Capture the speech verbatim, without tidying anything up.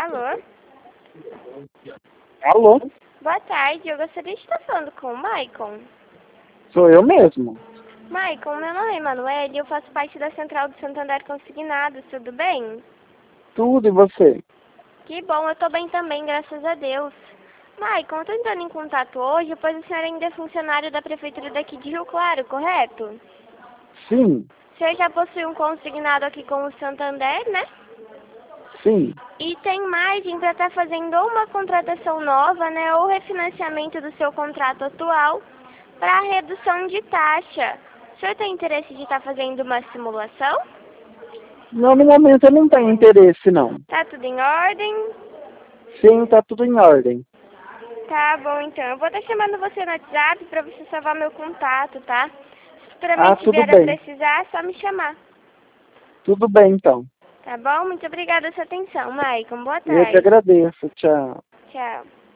Alô? Alô? Boa tarde, eu gostaria de estar falando com o Maicon. Sou eu mesmo. Maicon, meu nome é Emanuele e eu faço parte da Central do Santander Consignados, tudo bem? Tudo, e você? Que bom, eu tô bem também, graças a Deus. Maicon, eu tô entrando em contato hoje, pois o senhor ainda é funcionário da Prefeitura daqui de Rio Claro, correto? Sim, O senhor já possui um consignado aqui com o Santander, né? sim. E tem margem para estar fazendo ou uma contratação nova, né, ou refinanciamento do seu contrato atual para redução de taxa. O senhor tem interesse de estar fazendo uma simulação? Não, no momento eu não tenho interesse, não. Tá tudo em ordem? Sim, tá tudo em ordem. Tá bom, então. Eu vou estar chamando você no WhatsApp para você salvar meu contato, tá? Se Ah, futuramente tudo vier a bem. precisar, é só me chamar. Tudo bem, então. Tá bom? Muito obrigada pela sua atenção, Maicon. Boa Eu que tarde. agradeço. Tchau. Tchau.